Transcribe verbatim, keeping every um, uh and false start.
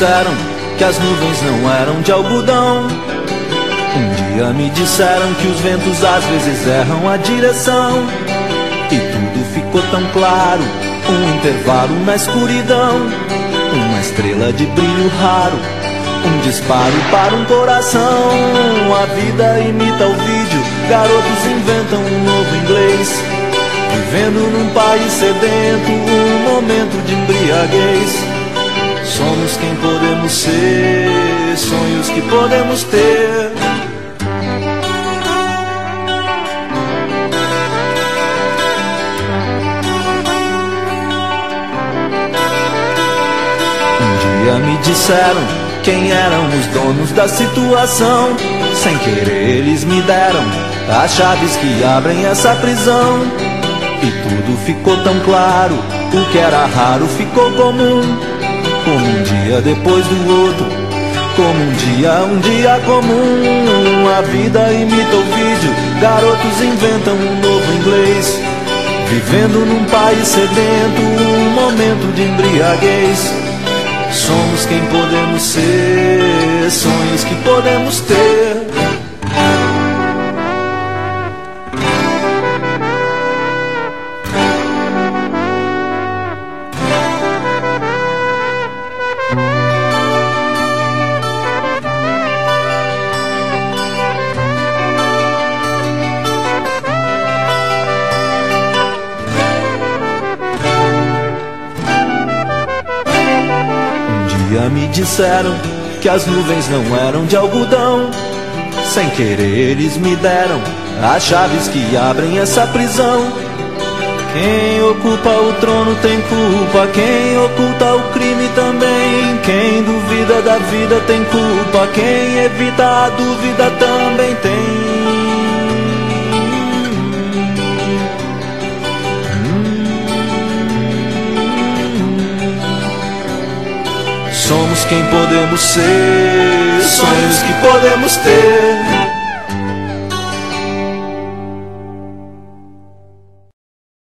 disseram que as nuvens não eram de algodão. Um dia me disseram que os ventos às vezes erram a direção. E tudo ficou tão claro, um intervalo na escuridão, uma estrela de brilho raro, um disparo para um coração. A vida imita o vídeo, garotos inventam um novo inglês, vivendo num país sedento, um momento de embriaguez. Somos quem podemos ser, sonhos que podemos ter. Um dia me disseram quem eram os donos da situação. Sem querer eles me deram as chaves que abrem essa prisão. E tudo ficou tão claro, o que era raro ficou comum. Como um dia depois do outro, como um dia, um dia comum. A vida imita o vídeo, garotos inventam um novo inglês, vivendo num país sedento, um momento de embriaguez. Somos quem podemos ser, sonhos que podemos ter. Me disseram que as nuvens não eram de algodão. Sem querer eles me deram as chaves que abrem essa prisão. Quem ocupa o trono tem culpa, quem oculta o crime também. Quem duvida da vida tem culpa, quem evita a dúvida também tem. Somos quem podemos ser, sonhos que podemos ter.